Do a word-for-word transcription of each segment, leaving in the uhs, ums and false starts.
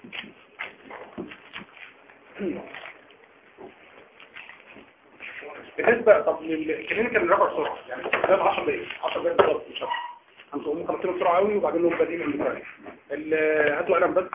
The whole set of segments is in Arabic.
بالنسبه طب للكلينيكال نراجع بسرعه يعني ده عشر دقائق عشر دقائق بالظبط ان شاء الله هنقوم خلصنا بسرعه قوي وبعدين نقوم بادئين من البدايه. هاتوا قلم بس.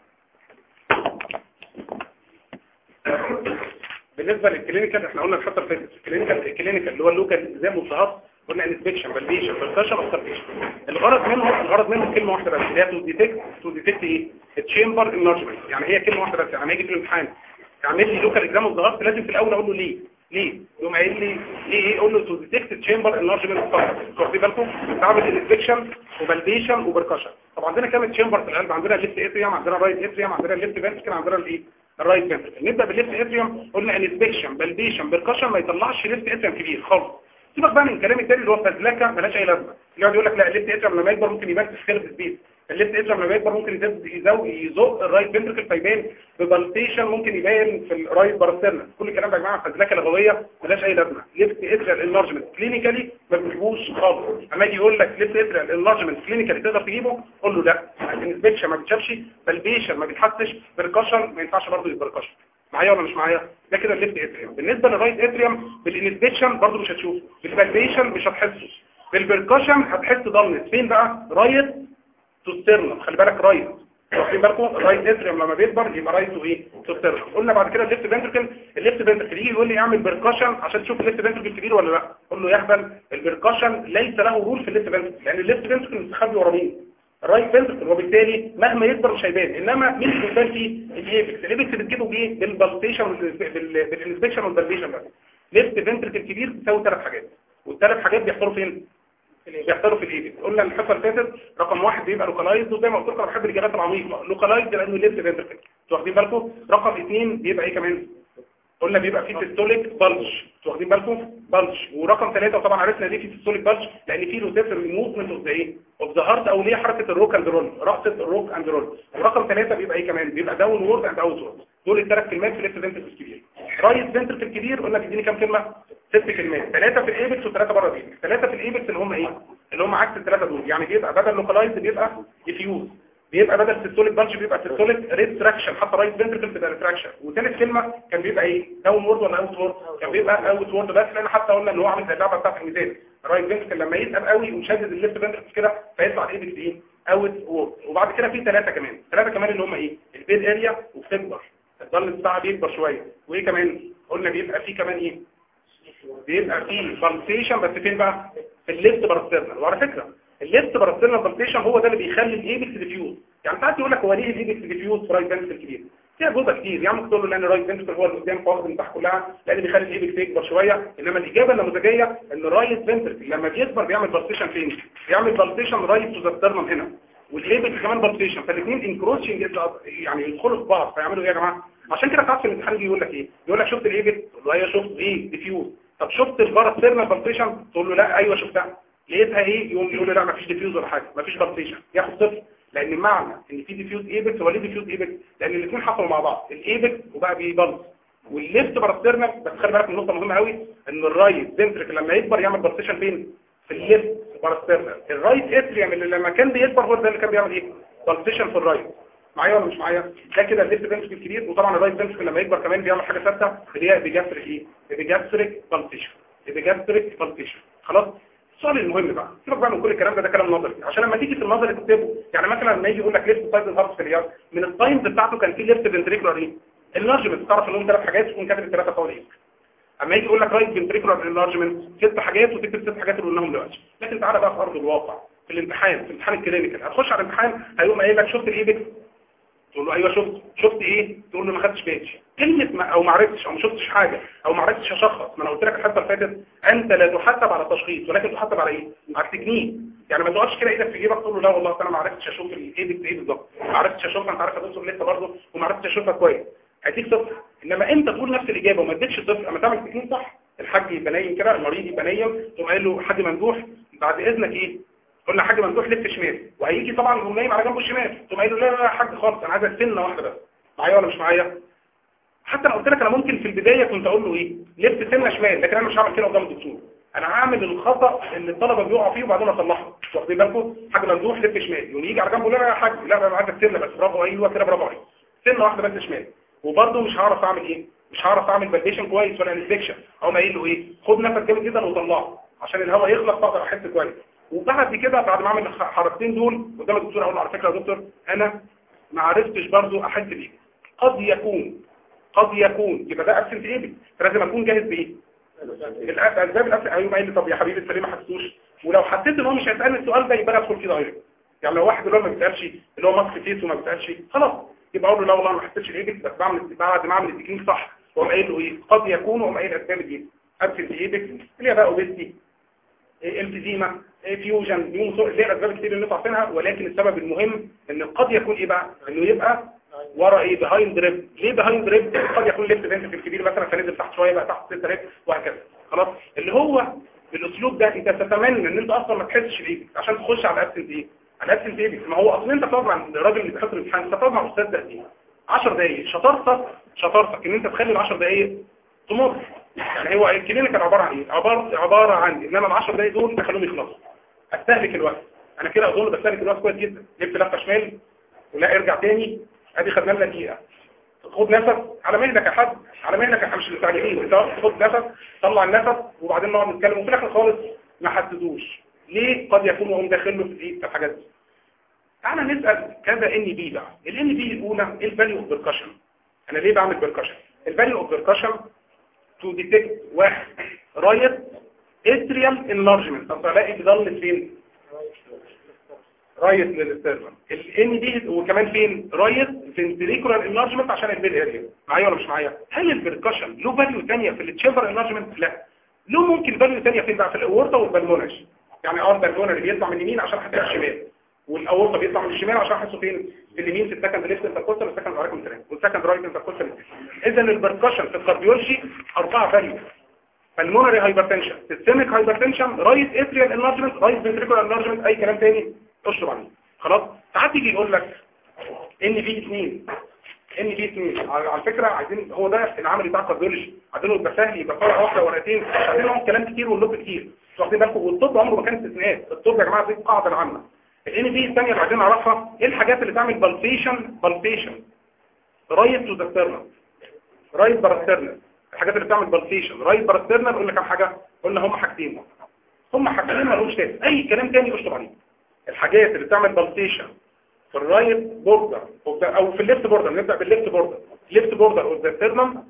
بالنسبه للكلينيكال احنا قلنا الحته اللي فاتت الكلينيكال الكلينيكال اللي هو اللوكال زي مصهات قلنا انسبكشن فاليديشن فالكشن اوبزرفيشن. الغرض منهم الغرض منهم كلمه واحده بس اللي هي تو ديتكت تو ديتكت ايه التشامبر انلارجمنت. يعني هي كلمه واحده بس. يعني هيجي في الامتحان يعمل لي لوكال اكزام مصهات لازم في الاول اقول له ليه ليه يقوم قايل لي ليه ايه اقول له تو ديتكت تشامبر انلارجمنت فقط. واخدين بالكم بعمل انسبكشن وفاليديشن وبركشن. طب عندنا كام تشامبر في القلب؟ عندنا الليفت اتريوم عندنا الرايت اتريوم عندنا الليفت فنتركل عندنا الايه الرايت فنتركل. نبدا بالليفت اتريوم قلنا انسبكشن فاليديشن بركشن ما يطلعش ليفت اتريوم كبير خالص. سيبك بقى من الكلام التاني اللي هو فزلكه ملهاش اي لازمه. يقعد يقول لك لا الليفت اتريوم لما يكبر ممكن يبان في سكيرف سبيس. الليفت اتريوم لما يكبر ممكن يزود يزق الرايت فنتركل فيبان ببالتيشن ممكن يبان في الرايت بارسترنال. كل الكلام ده يا جماعه فزلكه لغويه ملهاش اي لازمه. ليفت اتريوم انلارجمنت كلينيكالي ما بتجيبوش خالص. اما يجي يقول لك ليفت اتريوم انلارجمنت كلينيكالي تقدر تجيبه قول له لا. الانسبكشن ما بتشافش بالبيشن ما بيتحسش بركشن ما ينفعش برضه يبركشن. معايا ولا مش معايا؟ ده كده الليفت اتريوم. بالنسبه للرايت اتريوم بالانسبكشن برضه مش هتشوفه بالفاليديشن مش هتحسه بالبركشن هتحس ضلمت فين بقى رايت توسترنم. خلي بالك رايت واخدين بالكم الرايت اتريوم لما بيكبر يبقى رايت وايه توسترنم. قلنا بعد كده الليفت فنتركل الليفت فنتركل يجي يقول لي اعمل بركشن عشان تشوف الليفت فنتركل كبير ولا لا. قول له يهبل البركشن ليس له رول في الليفت فنتركل لان الليفت فنتركل مستخبي ورا مين الرايت فنتركل وبالتالي مهما يكبر مش هيبان. انما مين اللي بيبان فيه الايبكس. الايبكس بتجيبه بايه بالبالتيشن بالانسبكشن والبالبيشن بس. ليفت فنتركل كبير بيساوي ثلاث حاجات والثلاث حاجات بيحصلوا فين بيحضروا في الايبكس. قلنا الحصه اللي فاتت رقم واحد بيبقى لوكالايزد وزي ما قلت لكم انا بحب الاجابات العميقه لوكالايزد لانه ليفت فنتركل. انتوا واخدين بالكم؟ رقم اثنين بيبقى ايه كمان؟ قلنا بيبقى فيه سيستوليك بلج. انتوا واخدين بالكم؟ بلج. ورقم ثلاثة وطبعا عرفنا ليه في سيستوليك بلج لان فيه روتيشن موفمنت اوف ذا ايه اوف ذا هارت او ليه حركه الروك اند رول رقصه الروك اند رول. ورقم ثلاثة بيبقى ايه كمان؟ بيبقى داون وورد اند اوت وورد. دول الثلاث كلمات في الليفت فنتركل الكبير. رايت فنتركل الكبير قلنا بيديني كام كلمه؟ ست كلمات. ثلاثه في الايبكس وثلاثه بره الايبكس. ثلاثه في الايبكس اللي هم ايه اللي هم عكس الثلاثه دول. يعني بيبقى بدل لوكالايزد بيبقى ديفيوز بيبقى بدل سيستوليك بلج بيبقى سيستوليك ريتراكشن حتى رايت فنتركل بتبقى ريتراكشن. وثالث كلمه كان بيبقى ايه داون وورد ولا اوت وورد؟ كان بيبقى اوت وورد بس لان حتى قلنا ان هو عامل زي اللعبه بتاعت الميزان. الرايت فنتركل لما يتقل قوي ومشدد الليفت فنتركل كده فيطلع الايبكس ايه اوت وورد. وبعد كده في ثلاثه كمان ثلاثه كمان اللي هم ايه البيد اريا وبتكبر الضل بتاعها بيكبر شويه. وايه كمان قلنا بيبقى فيه كمان ايه بيبقى فيه بالتيشن بس فين بقى في الليفت بارسترنال. وعلى فكره الليفت بارسترنال بالتيشن هو ده اللي بيخلي الايبكس ديفيوز. يعني ساعات يقول لك هو ليه الايبكس ديفيوز في رايت فنتركل كبير فيها جزء كتير. يعني ممكن تقول له لان الرايت فنتركل هو اللي قدام فاقد المساحه كلها لان بيخلي الايبكس يكبر شويه. انما الاجابه النموذجيه ان الرايت فنتركل لما بيكبر بيعمل بالتيشن فين بيعمل بالتيشن رايت تو ذا سترنم هنا والايبكس كمان بالتيشن فالاثنين انكروتشنج يعني يدخلوا في بعض فيعملوا ايه يا جماعه. عشان كده ساعات في الامتحان يجي يقول لك ايه يقول لك شفت الايبكس تقول له ايوه شفت ايه ديفيوز. طب شفت البارسترنال بالتيشن تقول له لا ايوه شفتها. لقيتها ايه يقوم يقول له لا مفيش ديفيوز ولا حاجه مفيش بالتيشن ياخد صفر. لان معنى ان في ديفيوز ايبكس هو ليه ديفيوز ايبكس لان الاثنين حصلوا مع بعض الايبكس وبقى بيبلس والليفت بارسترنال. بس خلي بالك من نقطه مهمه قوي ان الرايت فنتركل لما يكبر يعمل بالتيشن فين في الليفت بارسترنال. الرايت اتريوم اللي لما كان بيكبر هو ده اللي كان بيعمل ايه بالتيشن في الرايت. معايا ولا مش معايا؟ ده كده الليفت فنتركل الكبير. وطبعا الرايت فنتركل لما يكبر كمان بيعمل حاجه ثابته اللي هي بيجاستريك ايه بيجاستريك بالتيشن بيجاستريك بالتيشن. خلاص السؤال المهم بقى سيبك بقى من كل الكلام ده ده كلام نظري عشان لما تيجي في النظري تكتبه. يعني مثلا لما يجي يقول لك ليفت سايد الهارت فيلير من التايمز بتاعته كان في ليفت فنتريكولار ايه انلارجمنت. تعرف انهم ثلاث حاجات تكون كاتب الثلاثه فوق ايه. اما يجي يقول لك رايت فنتريكولار انلارجمنت ست حاجات وتكتب ست حاجات اللي قلناهم دلوقتي. لكن تعالى بقى في ارض الواقع في الامتحان في امتحان الكلينيكال هتخش على الامتحان هيقوم قايل لك شفت الايبكس تقول له ايوه شفت شفت ايه تقول له ما خدتش بالي كلمه ما او ما عرفتش او ما شفتش حاجه او ما عرفتش اشخص. ما انا قلت لك الحصه اللي فاتت انت لا تحاسب على التشخيص ولكن تحاسب على ايه على التكنيك. يعني ما تقعدش كده ايدك في جيبك تقول له لا والله انا ما عرفتش اشوف الايبكس ايه بالظبط ما عرفتش اشوفها انت عارف يا دكتور لسه برضه وما عرفتش اشوفها كويس هديك صفر. انما انت تقول نفس الاجابه وما اديتش صفر اما تعمل تكنيك صح. الحاج يبقى نايم كده المريض يبقى نايم تقوم قايل له حاج ممدوح بعد اذنك ايه قلنا حاج ممدوح لف شمال وهيجي طبعا هو نايم على جنبه الشمال تقوم قايل له لا لا يا حاج خالص انا عايزك سنه واحده بس. معايا ولا مش معايا؟ حتى لو قلت لك انا ممكن في البدايه كنت اقول له ايه لف سنه شمال لكن انا مش هعمل كده قدام الدكتور. انا هعمل الخطا اللي الطلبه بيقعوا فيه وبعدين اصلحه. واخدين بالكم حاج ممدوح لف شمال يقول يجي على جنبه لا يا حاج لا انا عايزك سنه بس برافو ايوه كده برافو عليك. سنه واحده بس شمال، وبرده مش هعرف اعمل ايه، مش هعرف اعمل فاليديشن كويس ولا انسبكشن. اقوم قايل له ايه، خد نفس جامد جدا وطلعه عشان الهواء يخلص فاقدر احس كويس. وبعد كده بعد ما اعمل الحركتين دول قدام الدكتور اقول له على فكره يا دكتور انا ما عرفتش برضه احس بايه، قد يكون قد يكون يبقى ده ابسنت ايبك، فلازم اكون جاهز بايه؟ الاسباب الابسنت. ايوه قال لي طب يا حبيبي انت ليه ما حسيتوش؟ ولو حسيت ان هو مش هيسالني السؤال ده يبقى ادخل فيه دايركت. يعني لو واحد اللي هو ما بيسالش اللي هو ماسك فيس وما بيسالش خلاص يبقى اقول له لا والله انا ما حسيتش الايبك، بس بعمل بعد ما اعمل التكنيك صح واقوم قايل له ايه؟ قد يكون، واقوم قايل الاسباب دي ابسنت ايبك اللي هي بقى اوبستي، التزيمه، فيوجن، نيوم، اللي هي الاسباب كتير اللي انتوا عارفينها. ولكن السبب المهم ان قد يكون ايه بقى؟ انه يبقى ورا ايه؟ بيهايند ريب. ليه بيهايند ريب؟ قد يكون ليفت فينتركل الكبير مثلا فنزل تحت شويه بقى تحت ستة ريب وهكذا. خلاص اللي هو بالاسلوب ده انت تتمنى ان انت اصلا ما تحسش بايدك عشان تخش على ابسنت ايه؟ على ابسنت ايدك. ما هو اصلا انت بتقعد مع الراجل اللي بيحط الامتحان، انت بتقعد مع الاستاذ ده ايه؟ عشر دقايق. شطارتك شطارتك ان انت تخلي ال عشر دقايق تمر. يعني هو الكلينيكال عباره عن ايه؟ عباره عباره عن ان انا ال عشر دقايق دول بخليهم يخلصوا، استهلك الوقت. انا كده اظن بستهلك الوقت كويس جدا. جبت لفه شمال ولا ارجع تاني، ادي خدنا لنا دقيقه. خد نفس على مهلك يا حد، على مهلك يا مش مستعجلين. انت خد نفس، طلع النفس، وبعدين نقعد نتكلم، وفي الاخر خالص ما حددوش ليه قد يكون وهم داخل له في ايه في الحاجات دي. تعالى نسال كذا ان بي بقى. الان بي الاولى ايه؟ الفاليو اوف بيركشن. انا ليه بعمل بيركشن؟ الفاليو اوف بيركشن تو ديتكت واحد رايت اتريال انلارجمنت. طب الاقي بضل فين؟ رايت للستيرنم. الان دي وكمان فين؟ رايت فنتريكولار انلارجمنت عشان البيل اريا. معايا ولا مش معايا؟ هل البركشن له فاليو ثانيه في التشامبر انلارجمنت؟ لا. له ممكن فاليو ثانيه فين بقى؟ في الاورطه والبلمونج. يعني اه البلمونج بيطلع من اليمين عشان احسه الشمال، والاورطه بيطلع من الشمال عشان احسه فين؟ في اليمين في السكند ليفت انتركوستال والسكند رايت انتركوستال والسكند رايت انتركوستال. اذا البركشن في الكارديولوجي اربعه فاليو: pulmonary hypertension، systemic hypertension، right atrial enlargement، right ventricular enlargement، اي كلام تاني اشرب عليه. خلاص ساعات يجي يقول لك ان في اثنين ان في اثنين. على فكره عايزين هو ده العمل بتاع الكارديولوجي، عايزينه يبقى سهل، يبقى فرقه واحده ورقتين، عايزين لهم كلام كتير واللوب كتير. واخدين بالكم؟ والطب عمره ما كان استثناءات. الطب يا جماعه دي القاعده العامه. الان في الثانيه اللي عايزين نعرفها ايه؟ الحاجات اللي تعمل بالبيشن بالبيشن رايت تو ذا ستيرنم، رايت باراسترنال. الحاجات اللي بتعمل بالبيشن رايت باراسترنال قلنا كام حاجه؟ قلنا هم حاجتين، هم حاجتين ما لهمش تاني. اي كلام تاني اشطب عليه. الحاجات اللي بتعمل بالبيشن في الرايت بوردر او في الليفت بوردر، نبدا بالليفت بوردر، ليفت بوردر او ذا ستيرنم،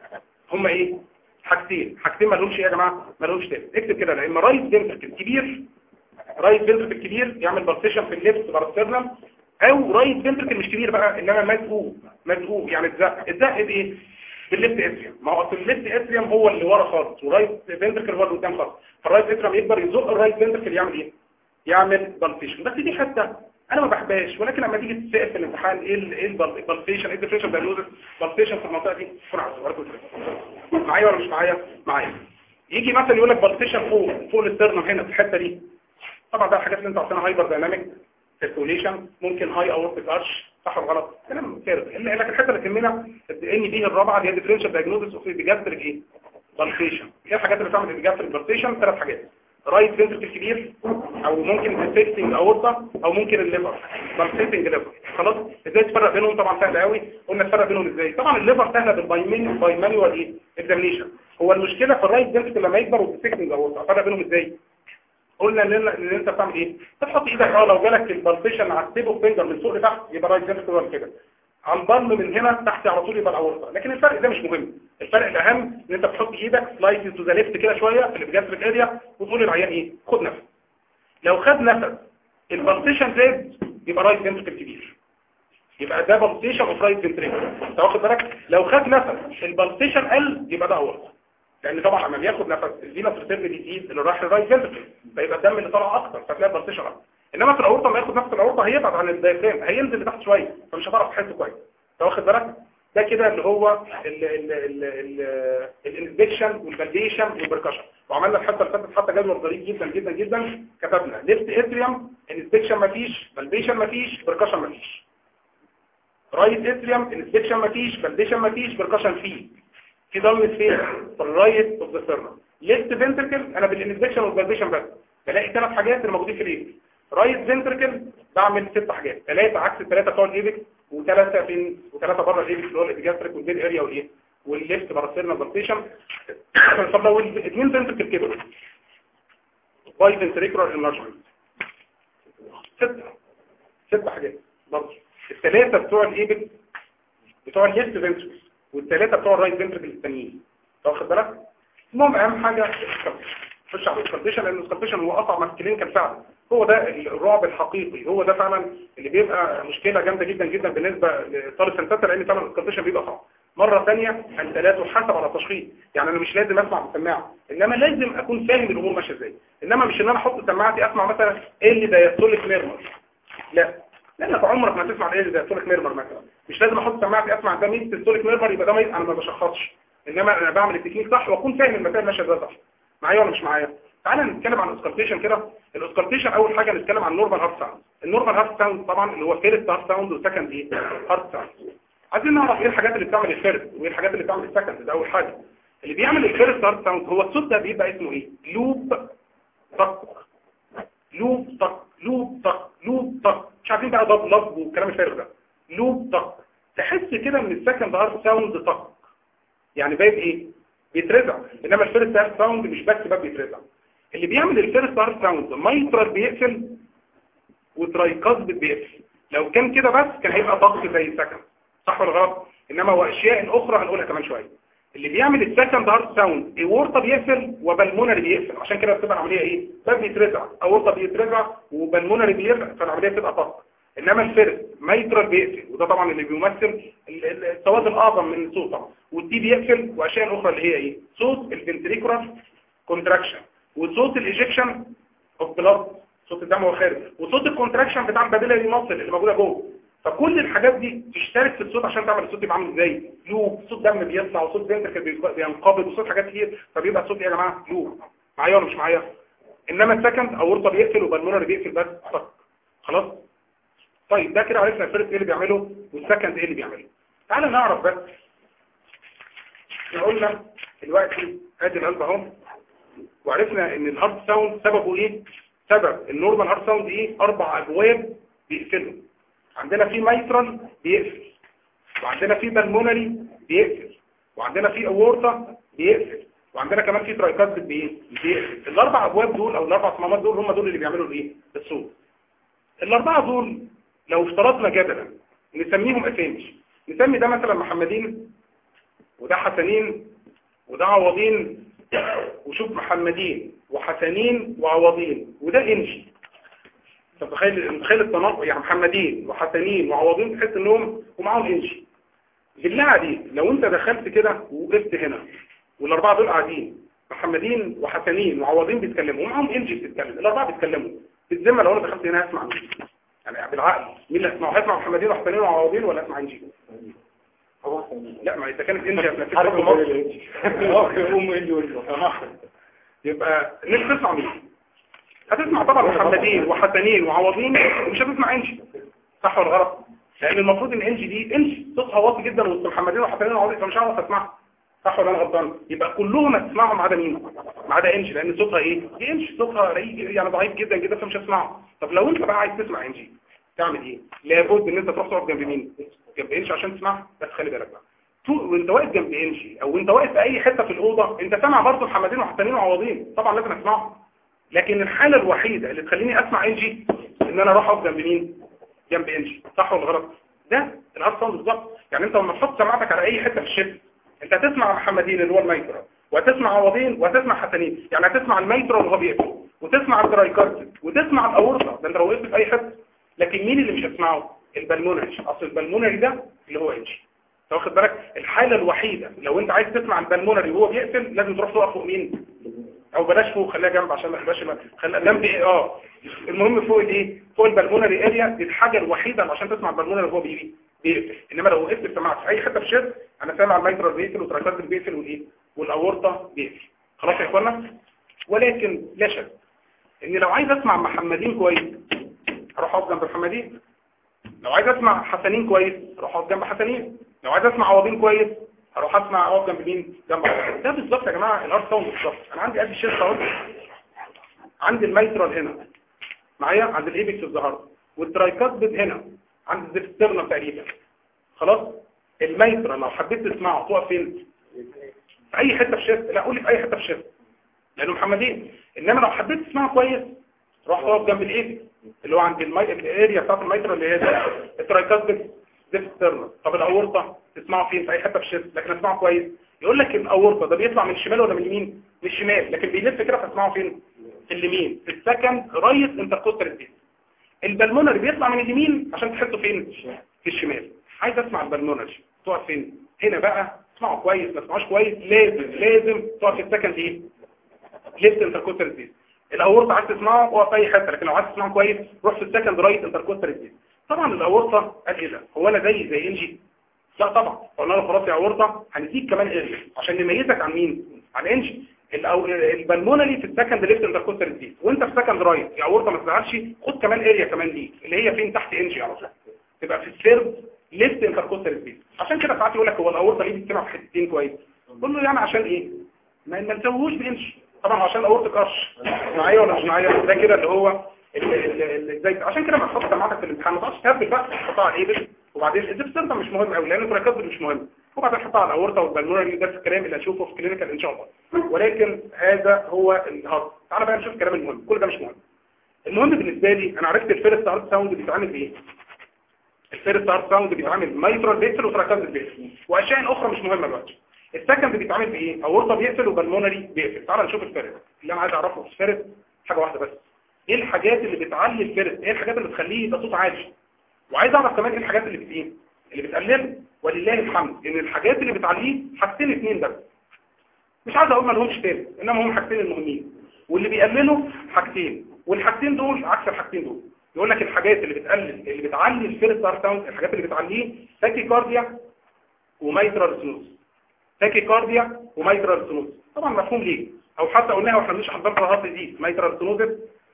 هم ايه؟ حاجتين. حاجتين ما لهمش ايه يا جماعه؟ ما لهمش تاني. اكتب كده: لا اما رايت فنتركل كبير، رايت فنتركل كبير يعمل بالبيشن في الليفت باراسترنال، او رايت فنتركل مش كبير بقى انما مدقوق مدقوق يعني اتزق. اتزق بايه؟ بالليفت اتريوم. ما هو الليفت اتريوم هو اللي ورا خالص، ورايت فنتركل هو اللي قدام خالص. فالرايت اتريوم يكبر يزق الرايت فنتركل يعمل ايه؟ يعمل بالبيشن. بس دي حته انا ما بحبهاش، ولكن لما تيجي تسال في الامتحان ايه ايه البالبيشن، ايه الديفرنشال دايجنوستس بالبيشن في المنطقه دي، تكون عارف. معايا ولا مش معايا؟ معايا. يجي مثلا يقول لك بالبيشن فوق فوق الاسترنم هنا في الحته دي. طبعا ده الحاجات اللي انت عارفينها، هايبر دايناميك سيركوليشن، ممكن هاي اورتيك ارش، صح ولا غلط؟ كلام فارغ. الا لك الحته اللي تهمنا ان دي الرابعه اللي هي ديفرنشال دايجنوستس اوف بيجاستريك ايه؟ بالبيشن. ايه الحاجات اللي بتعمل بيجاستريك بالبيشن؟ ثلاث حاجات: رايت فنتركل كبير، او ممكن ديفكتنج اورتا، او ممكن الليفر بالبيتنج ليفر. خلاص ازاي تفرق بينهم؟ طبعا سهل قوي. قلنا تفرق بينهم ازاي؟ طبعا الليفر سهله بالبايمين باي مانيوال ايه؟ اكزامينيشن. هو المشكله في الرايت فنتركل لما يكبر والديفكتنج اورتا، افرق بينهم ازاي؟ قلنا ان ان انت بتعمل ايه؟ بتحط ايدك اه لو جالك البالبيشن على التيب اوف فينجر من فوق لتحت يبقى رايت فنتركل كده، على البلم من هنا تحت على طول يبقى الاورطه. لكن الفرق ده مش مهم. الفرق الاهم ان انت بتحط ايدك سلايد تو ذا ليفت كده شويه في البيجاستريك اريا، وتقول للعيان ايه؟ خد نفس. لو خد نفس البالبيشن زاد يبقى رايت فنتركل كبير، يبقى ده بالبيشن اوف رايت فنتركل. انت واخد بالك؟ لو خد نفس البالبيشن قل يبقى ده اورطه، لان طبعا لما بياخد نفس الفينس ريتيرن ديزيز اللي راح للرايت فنتركل فيبقى الدم اللي طالع اكتر، فتلاقي البالبيشن اكتر. انما في الاورطه ما ياخد نفس الاورطه هيبعد عن الدايفرام، هينزل لتحت شويه، فمش هتعرف تحس كويس. انت واخد بالك؟ ده كده اللي هو الانسبكشن والفاليديشن والبركشن. وعملنا الحته اللي فاتت حتى جدول ظريف جدا جدا جدا، كتبنا ليفت اتريوم انسبكشن مفيش، فاليديشن مفيش، بركشن مفيش. رايت اتريوم انسبكشن مفيش، فاليديشن مفيش، بركشن فيه. في ضمن فين؟ في الرايت اوف ذا ستيرنم. ليفت فنتركل انا بالانسبكشن والفاليديشن بس بلاقي ثلاث حاجات اللي موجودين في الايبك. رايت فنتركل بعمل ست حاجات، ثلاثه عكس الثلاثه بتوع الايبك، وثلاثه فين وثلاثه بره الايبكس اللي هو الابيجاستريك والبيد اريا والايه والليفت باراسيرنا بالبيشن. طب لو الاثنين فنتركل كده باي فنتريكولار انلارجمنت ست ست حاجات برضه. الثلاثه بتوع الايبكس بتوع الليفت فنتركل والثلاثه بتوع الرايت فنتركل الثانيين واخد بالك. المهم اهم حاجه خش على السكالبيشن لان السكالبيشن هو اصعب ما الكلينيكال فعلا. هو ده الرعب الحقيقي، هو ده فعلا اللي بيبقى مشكله جامده جدا جدا بالنسبه لطالب سنتات لان فعلا السكالبيشن بيبقى صعب. مره ثانيه انت لا تحاسب على التشخيص، يعني انا مش لازم اسمع بالسماعه انما لازم اكون فاهم الامور ماشيه ازاي، انما مش ان انا احط سماعتي اسمع مثلا ايه اللي دايستوليك ميرمر. لا لانك عمرك ما تسمع ايه اللي دايستوليك ميرمر مثلا. مش لازم احط سماعتي اسمع ده مين دايستوليك ميرمر يبقى ده مين، انا ما بشخصش، انما انا بعمل التكنيك صح واكون فاهم المسائل ماشيه ازاي صح. معايا ولا مش معايا؟ تعالى نتكلم عن الاسكالبيشن كده. الاسكالبيشن اول حاجه نتكلم عن النورمال هارت ساوند. النورمال هارت ساوند طبعا اللي هو فيرست هارت ساوند وسكند ايه هارت ساوند. عايزين نعرف ايه الحاجات اللي بتعمل الفيرست وايه الحاجات اللي بتعمل السكند. ده اول حاجه. اللي بيعمل الفيرست هارت ساوند هو الصوت ده بيبقى اسمه ايه؟ لوب طق لوب طق لوب طق لوب طق. مش عارفين بقى ضب لب والكلام الفارغ ده. لوب طق. تحس كده ان السكند هارت ساوند طق يعني باب ايه بيترزع، انما الفيرست هارت ساوند مش بس باب بيترزع. اللي بيعمل الفيرست هارت ساوند مايترال بيقفل وترايكاسبيد بيقفل. لو كان كده بس كان هيبقى ضغط زي السكند صح ولا غلط؟ انما واشياء اخرى هنقولها كمان شويه. اللي بيعمل السكند هارت ساوند اورطه بيقفل وبالمونري بيقفل، عشان كده بتبقى العمليه ايه؟ باب بيترزع اورطه بيترزع وبالمونري بيقفل فالعمليه بتبقى ضغط. انما الفيرست مايترال بيقفل وده طبعا اللي بيمثل السواد الاعظم من الصوت طبعا، والدي بيقفل واشياء اخرى اللي هي ايه؟ صوت الفنتريكولار كونتراكشن وصوت الايجكشن اوف بلاد صوت الدم وهو خارج وصوت الكونتراكشن بتاع البابيلاري ماسل اللي موجوده جوه. فكل الحاجات دي تشترك في الصوت عشان تعمل الصوت يبقى عامل ازاي؟ لوب. صوت دم بيطلع وصوت فنتركل بينقبض وصوت حاجات كتير فبيبقى الصوت ايه يا جماعه؟ لوب. معايا ولا مش معايا؟ انما السكند اورطه بيقفل وبالمونري بيقفل بس فقط. خلاص؟ طيب ده كده عرفنا الفيرست ايه اللي بيعمله والسكند ايه اللي بيعمله. تعالى نعرف بس. احنا قلنا دلوقتي ادي القلب اهو وعرفنا ان الهارت ساوند سببه ايه؟ سبب النورمال هارت ساوند ايه؟ اربع ابواب بيقفلوا. عندنا في مايترال بيقفل وعندنا في بالمونري بيقفل وعندنا في اورطه بيقفل وعندنا كمان في ترايكاسبيد بيقفل. الاربع ابواب دول او الاربع صمامات دول هم دول اللي بيعملوا الايه؟ الصوت. الاربعه دول لو افترضنا جدلا نسميهم اسامي. نسمي ده مثلا محمدين وده حسنين وده عوضين وشوف محمدين وحسنين وعوضين وده انجي. تتخيل متخيل التناقض يعني محمدين وحسنين وعوضين تحس انهم ومعاهم انجي. بالله عليك لو انت دخلت كده ووقفت هنا والاربعه دول قاعدين محمدين وحسنين وعوضين بيتكلموا ومعاهم انجي بتتكلم الاربعه بيتكلموا بالذمه لو انا دخلت هنا هسمع مين؟ يعني بالعقل مين اللي هسمعه؟ هسمع محمدين وحسنين وعوضين ولا اسمع انجي؟ لا ما اذا كانت انجي هتنفذ ام انجي يبقى نفس تسمع مين؟ هتسمع طبعا محمدين وحسنين وعوضين ومش هتسمع انجي صح ولا غلط؟ لان المفروض ان انجي دي انجي صوتها واطي جدا وسط محمدين وحسنين وعوضين فمش هعرف اسمعها صح ولا انا غلطان؟ يبقى كلهم هتسمعهم ما عدا مين؟ ما عدا انجي لان صوتها ايه؟ دي انجي صوتها رقيق يعني ضعيف جدا جدا فمش هتسمعه. طب لو انت بقى عايز تسمع انجي تعمل ايه؟ لابد ان انت تروح تقف جنب مين؟ جنب انجي عشان تسمعها. بس خلي بالك بقى وانت واقف جنب انجي او انت واقف في اي حته في الاوضه انت سامع برضه محمدين وحسنين وعوضين طبعا لازم اسمعهم. لكن الحاله الوحيده اللي تخليني اسمع انجي ان انا اروح اقف جنب مين؟ جنب انجي صح ولا غلط؟ ده الهارت ساوند بالظبط. يعني انت لما تحط سماعتك على اي حته في الشبه انت هتسمع محمدين اللي هو الميترا وهتسمع عوضين وهتسمع حسنين. يعني هتسمع الميترا وهو بيقفل وتسمع الترايكارد وتسمع الاورطه ده انت لو وقفت في اي حته. لكن مين اللي مش هتسمعه؟ البلمونري. اصل البلمونري ده اللي هو انجي. انت واخد بالك؟ الحاله الوحيده لو انت عايز تسمع البلمونري وهو بيقفل لازم تروح تقف فوق مين؟ او بلاش فوق خليها جنب عشان ما تبقاش خليها جنب ايه اه المهم فوق الايه؟ فوق البلمونري اريا. دي الحاجه الوحيده عشان تسمع البلمونري وهو بيقفل بيقفل. انما لو وقفت سمعت في اي حته في الشد انا سامع الميترال بيقفل والترايكارد بيقفل والايه؟ والاورطه بيقفل. خلاص يا اخوانا؟ ولكن لا شك ان لو عايز اسمع محمدين كويس اروح اقف جنب محمدين. لو عايز اسمع حسنين كويس اروح اقف جنب حسنين. لو عايز اسمع عوضين كويس هروح اسمع اقف جنب مين؟ جنب عوضين. ده بالظبط يا جماعه الهارت ساوند بالظبط. انا عندي قد الشيست اهو عندي الميترال هنا معايا عند الايبكس الظهر والترايكاسبيد هنا عند الزفترنا تقريبا خلاص. الميترا لو حبيت تسمعه تقف فين؟ في اي حته في شيست. لا قول لي في اي حته في شيست لانه محمدين. انما لو حبيت تسمعه كويس روح تقف جنب الايد اللي هو عند المي... الاريا بتاعت الميترا اللي هي الترايكاسبيد ديسترنال. طب الاورطه تسمعه فين؟ في اي حته في الشيست لكن اسمعه كويس. يقول لك الاورطه ده بيطلع من الشمال ولا من اليمين؟ من الشمال، لكن بيلف كده فتسمعه فين؟ في اليمين، في السكند رايت انتركوستال سبيس. البلمونري بيطلع من اليمين عشان تحسه فين؟ في الشمال. عايز اسمع البلمونري تقف فين؟ هنا بقى اسمعه كويس. ما تسمعوش كويس لازم لازم تقف في السكند ايه؟ ليفت انتركوستال سبيس. الاورطه عايز تسمعه اقف في اي حته، لكن لو عايز تسمعه كويس روح في السكند رايت انتركوستال سبيس. طبعا الاورطه قال ايه ده؟ هو انا زي زي انجي؟ لا طبعا. قلنا له خلاص يا اورطه هنديك كمان اريا عشان نميزك عن مين؟ عن انجي. البلمونري في السكند ليفت انتركوستال سبيس وانت في سكند رايت يا اورطه ما تزعلش، خد كمان اريا كمان ليك اللي هي فين؟ تحت انجي على طول. تبقى في الثيرد ليفت انتركوستال سبيس. عشان كده ساعات يقول لك هو الاورطه ليه بتسمع في حتتين كويس؟ قول له يعني عشان ايه؟ ما ما نسويهوش بانجي. طبعا عشان الاورطه قرش صناعيه ولا مش صناعيه ده كده اللي هو ازاي. عشان كده ما تحط سماعتك في الامتحان ما تقعدش تهبل بقى تحطها على الايبل وبعدين الدبسر ده مش مهم قوي لان التراكات مش مهم، وبعدين تحطها على الاورطه والبلمونري. ده الكلام اللي هنشوفه في كلينيكال ان شاء الله، ولكن هذا هو الهارد. تعالى بقى نشوف الكلام المهم. كل ده مش مهم. المهم بالنسبه لي انا عرفت الفيرست هارد ساوند بيتعمل بايه. الفيرست هارد ساوند بيتعمل مايترال بيقفل وتراكات بيقفل واشياء اخرى مش مهمه دلوقتي. السكند بيتعمل بايه؟ اورطه بيقفل وبلمونري بيقفل. تعالى نشوف الفيرست. اللي انا عايز اعرفه في الفيرست حاجه واحده بس، ايه الحاجات اللي بتعلي الفيرست؟ ايه الحاجات اللي بتخليه يبقى صوت عالي؟ وعايز اعرف كمان ايه الحاجات اللي بت ايه اللي بتقلله. ولله الحمد ان الحاجات اللي بتعليه حاجتين اثنين بس، مش عايز اقول ما لهمش تاني، انما هم حاجتين المهمين. واللي بيقللوا حاجتين، والحاجتين دول عكس الحاجتين دول. يقول لك الحاجات اللي بتقلل اللي بتعلي الفيرست هارت ساوند، الحاجات اللي بتعليه تاكي كارديا ومايترال سنوز. تاكي كارديا ومايترال سنوز طبعا مفهوم ليه، او حتى قلناها واحنا مش حضرنا الهارت دي مايترال سنوز.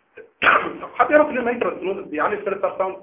حد يعرف ليه المايترال سنوز بيعلي الفيرست هارت ساوند؟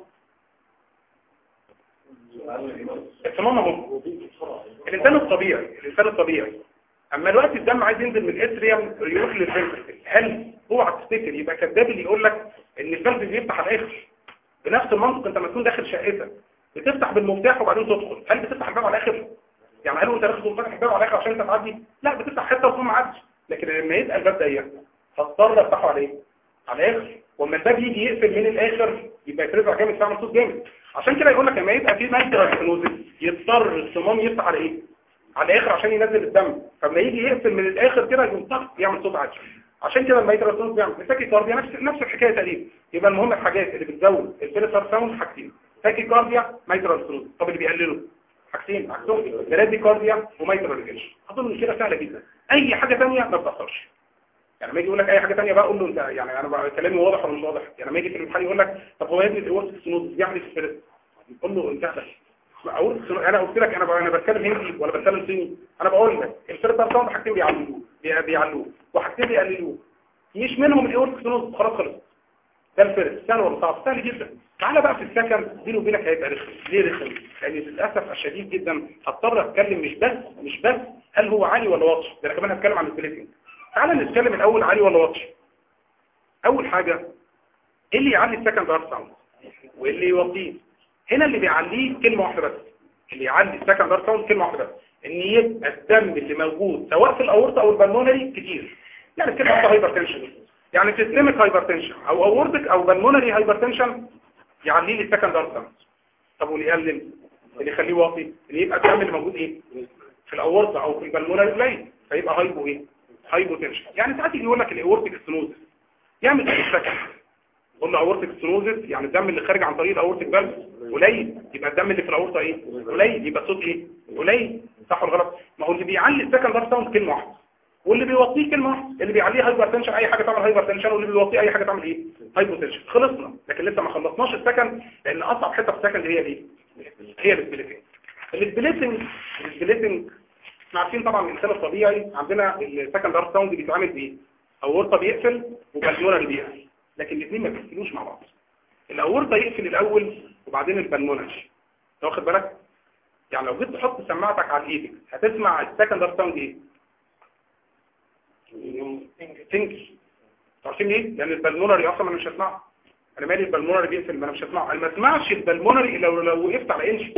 الصمام اهو. الانسان الطبيعي الانسان الطبيعي اما الوقت الدم عايز ينزل من الاتريوم يروح للفنتركل، هل اوعى تفتكر يبقى كذاب اللي يقول لك ان الفالف بيفتح على الاخر؟ بنفس المنطق انت لما تكون داخل شقتك بتفتح بالمفتاح وبعدين تدخل، هل بتفتح الباب على الاخر؟ يعني هل انت داخل فاتح الباب على الاخر عشان انت تعدي؟ لا، بتفتح حته وتقوم معدي. لكن لما يبقى الباب ضيق هتضطر افتحه على ايه؟ على الاخر. واما الباب يجي يقفل من الاخر يبقى يترفع جامد فيعمل صوت جامد. عشان كده يقول لك لما يبقى في مايترال سنوزس يضطر الصمام يفتح على ايه؟ على الاخر عشان ينزل الدم. فلما يجي يقفل من الاخر كده يقوم طق يعمل صوت عالي. عشان كده المايترال سنوزس بيعمل تاكي كارديا نفس نفس الحكايه تقريبا. يبقى المهم الحاجات اللي بتزود الفيرست هارت ساوند حاجتين، تاكي كارديا مايترال سنوزس. طب اللي بيقلله حاجتين عكسهم، برادي كارديا ومايترال ريجنشن. اظن كده سهله جدا. اي حاجه ثانيه ما بتاثرش. يعني لما يجي يقول لك اي حاجه ثانيه بقى قول له انت يعني انا بقى كلامي واضح ولا مش واضح؟ يعني لما يجي في الامتحان يقول لك طب هو يا ابني الاورتيك سنوزس بيعمل في الفيرست، قول له انت اقول انا قلت لك انا انا بتكلم هندي ولا بتكلم صيني؟ انا بقول لك الفيرست هارت ساوند حاجتين بيعلوه بيعلوه وحاجتين بيقللوه، مش منهم الاورتيك سنوزس. خلاص خلص. ده الفيرست. سهل ولا صعب؟ سهل جدا. تعالى بقى في السكند بيني وبينك هيبقى رخم. ليه رخم؟ لان للاسف الشديد جدا هضطر اتكلم مش بس مش بس هل هو عالي ولا واطي، ده انا كمان هتكلم عن البليتنج. تعالى نتكلم الاول عالي ولا واطي. اول حاجه ايه اللي يعلي السكند هارت ساوند وايه اللي يوطيه؟ هنا اللي بيعليه كلمه واحده بس. اللي يعلي السكند هارت ساوند كلمه واحده بس، ان يبقى الدم اللي موجود سواء في الاورطه او البلمونري كتير. يعني كده هايبرتنشن، يعني سيستميك هايبرتنشن او اورتيك او بالمونري هايبرتنشن يعلي لي السكند هارت ساوند. طب واللي يقلل اللي يخليه واطي ان يبقى الدم اللي موجود ايه في الاورطه او في البلمونري قليل فيبقى هايبو ايه هايبوتنشن. يعني ساعات يجي يقول لك الاورتيك ستنوزس يعمل ايه السكند؟ قول له اورتيك ستنوزس يعني الدم اللي خارج عن طريق الاورتيك فالف قليل، يبقى الدم اللي في الاورطه ايه قليل، يبقى الصوت ايه قليل. صح ولا غلط؟ ما هو اللي بيعلي السكند هارت ساوند كلمه واحده واللي بيوطيه كلمه واحده. اللي بيعليه هايبرتنشن اي حاجه تعمل هايبرتنشن، واللي بيوطيه اي حاجه تعمل ايه هايبوتنشن. خلصنا. لكن لسه ما خلصناش السكند لان اصعب حته في السكند هي ايه؟ هي السبليتنج. السبليتنج السبليتنج احنا عارفين طبعا الانسان الطبيعي عندنا السكند هارت ساوند بيتعمل بايه؟ اورطه بيقفل وبالمونري بيقفل، لكن الاثنين ما بيقفلوش مع بعض. الاورطه يقفل الاول وبعدين البالمونري. انت واخد بالك؟ يعني لو جيت تحط سماعتك على ايدك هتسمع السكند هارت ساوند ايه؟ تنكش. عارفين ليه؟ لان البلمونري اصلا انا مش هسمعه. انا مالي البلمونري بيقفل ما انا مش هسمعه. انا ما اسمعش البلمونري الا لو وقفت على انش.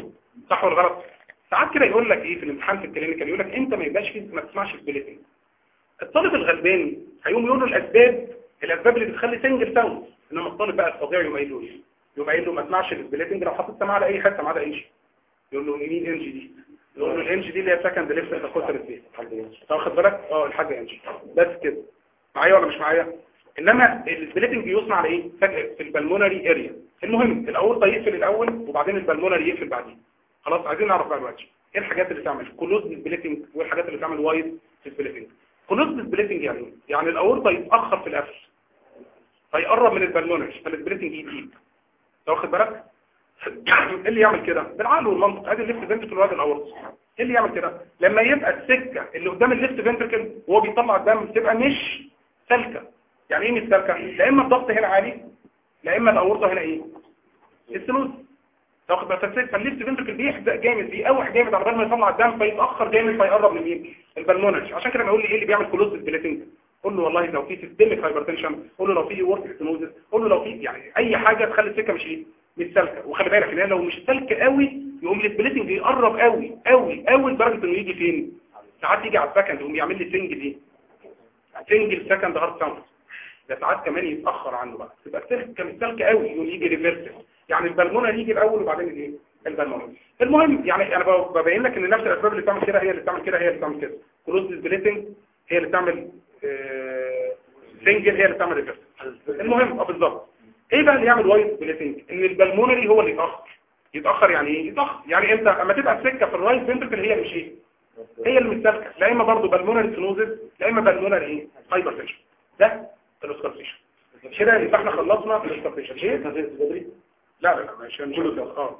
صح ولا غلط؟ ساعات كده يقول لك ايه في الامتحان في الكلينيكال، يقول لك انت ما يبقاش فيه ما تسمعش سبليتنج. الطالب الغلبان هيقوم يقول له الاسباب الاسباب اللي بتخلي سنجل ساوند، انما الطالب بقى الطبيعي يقوم قايل له ايه؟ يقوم قايل له ما تسمعش السبليتنج لو حطيت سماعه على اي حته ما عدا انجي. يقول له مين انجي دي؟ يقول له الانجي دي اللي هي سكند ليفت انتركوستال سبيس. انت واخد بالك؟ اه الحاج انجي بس كده. معايا ولا مش معايا؟ انما السبليتنج يصنع على ايه؟ في البلمونري اريا. المهم الاورطه يقفل الاول وبعدين البلمونري يقفل بعدين. خلاص عايزين نعرف بقى دلوقتي ايه الحاجات اللي تعمل كلوز سبليتنج وايه الحاجات اللي تعمل وايد سبليتنج. كلوز سبليتنج يعني ايه؟ يعني الاورطه يتاخر في القفل فيقرب من البلمونري فالسبليتنج يزيد. انت واخد بالك؟ ايه اللي يعمل كده؟ بالعقل والمنطق. ادي الليفت فنتركل وادي الاورطه. ايه اللي يعمل كده؟ لما يبقى السكه اللي قدام الليفت فنتركل وهو بيطلع الدم تبقى مش سالكه. يعني ايه مش سالكه؟ لا اما الضغط هنا عالي لا اما الاورطه هنا ايه؟ السنوز. تاخد بالك؟ فالليفت فنتركل بيحزق جامد بيقوح جامد على بال ما يطلع الدم فيتاخر جامد فيقرب من مين؟ البلمونري. عشان كده بيقول لي ايه اللي بيعمل كلوز سبليتنج؟ قول له والله لو في سيستميك هايبرتنشن، قول له لو في ورك ستينوزس، قول له لو في يعني اي حاجه تخلي السكه مش ايه؟ مش سالكه. وخلي بالك ان لو مش سالكه قوي يقوم السبليتنج يقرب قوي قوي قوي لدرجه انه يجي فين؟ ساعات يجي على السكند يقوم يعمل لي سنجل دي سنجل سكند هارت ساوند. ده ساعات كمان يتاخر عنه بقى تبقى السلكه مش سالكه قوي يقوم يجي ريفيرس. يعني البلمونري يجي الاول وبعدين الايه؟ البلمونري. المهم يعني انا ببين لك ان نفس الاسباب اللي بتعمل كده هي اللي بتعمل كده هي اللي بتعمل كده. كلوز سبليتنج هي اللي بتعمل سنجل هي اللي بتعمل ريفيرس. المهم اه بالظبط. ايه بقى اللي يعمل وايد سبليتنج؟ ان البلمونري هو اللي يتاخر. يتاخر يعني ايه؟ يتاخر يعني انت اما تبقى السكه في الرايت فنتركل هي مش ايه؟ هي اللي مش سالكه. لا اما برضه بالمونري سينوزس لا اما بالمونري ايه؟ هايبرتنشن. ده الاسكارتيشن. كده يبقى احنا خلصنا الاسكارتيشن. ايه؟ لا لا لا مش هنقوله ده اه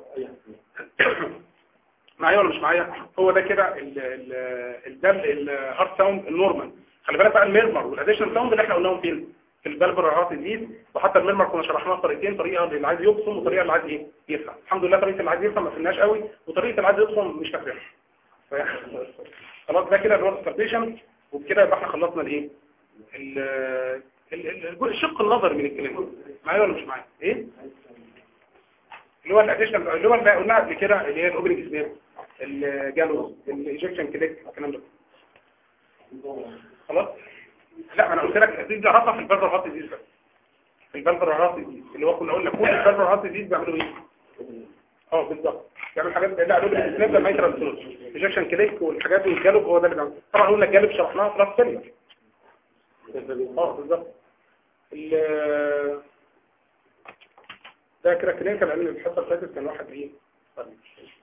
معايا ولا مش معايا؟ هو ده كده الدم الهارت ساوند النورمال. خلي بالك بقى الميرمر والاديشن ساوند اللي احنا قلناهم فين؟ في البلبر هارت ديزيز. وحتى الميرمر كنا شرحناها طريقتين، طريقه اللي عايز يبصم وطريقه اللي عايز ايه يفهم. الحمد لله طريقه اللي عايز يفهم ما فهمناش قوي وطريقه اللي عايز يبصم مش فاكرها. خلاص ده كده اللي هو الاسكارتيشن. وبكده يبقى احنا خلصنا الايه؟ الشق النظري من الكلام. معايا ولا مش معايا؟ ايه؟ اللي هو الاديشن اللي هو اللي قلناها قبل كده اللي هي الاوبننج سناب الجالوز الايجكشن كليك الكلام ده. خلاص؟ لا انا قلت لك دي عرفها في البلبر هارت ديزيز. في البلبر هارت ديزيز اللي هو كنا قلنا كل البلبر هارت ديزيز بيعملوا ايه؟ اه بالظبط. بيعمل حاجات لا الاوبننج سناب لما يكره السنوز ايجكشن كليك والحاجات دي والجالوب هو ده اللي بيعمل. طبعا قلنا الجالوب شرحناها في راس ثانيه. اه بالظبط. ده كده كلينيكال لان الحصه اللي فاتت كان واحد ايه